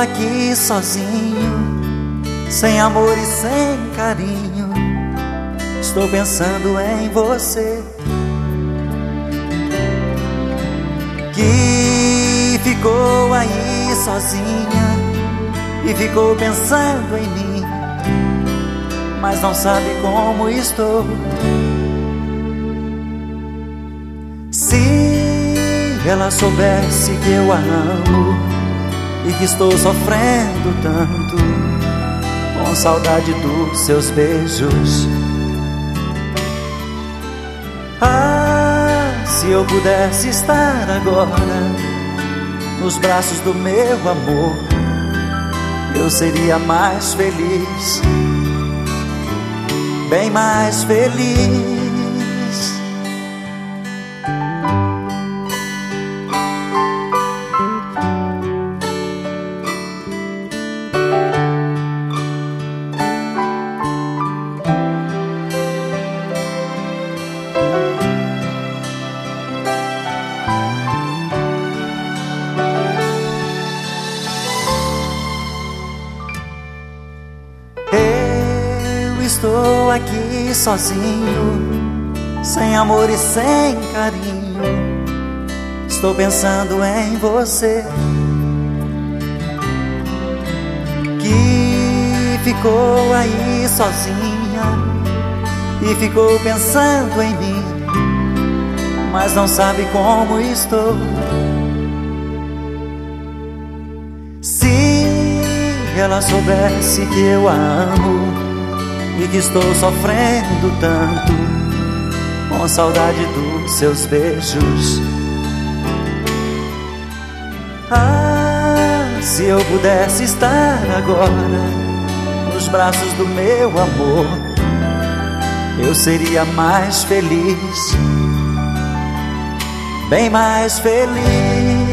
aqui sozinho, sem amor e sem carinho. Estou pensando em você, que ficou aí sozinha e ficou pensando em mim, mas não sabe como estou. Se ela soubesse que eu a amo e que estou sofrendo tanto, com saudade dos seus beijos. Ah, se eu pudesse estar agora nos braços do meu amor, eu seria mais feliz, bem mais feliz. Estou aqui sozinho, sem amor e sem carinho. Estou pensando em você, que ficou aí sozinha e ficou pensando em mim, mas não sabe como estou. Se ela soubesse que eu a amo e que estou sofrendo tanto, com saudade dos seus beijos. Ah, se eu pudesse estar agora nos braços do meu amor, eu seria mais feliz, bem mais feliz.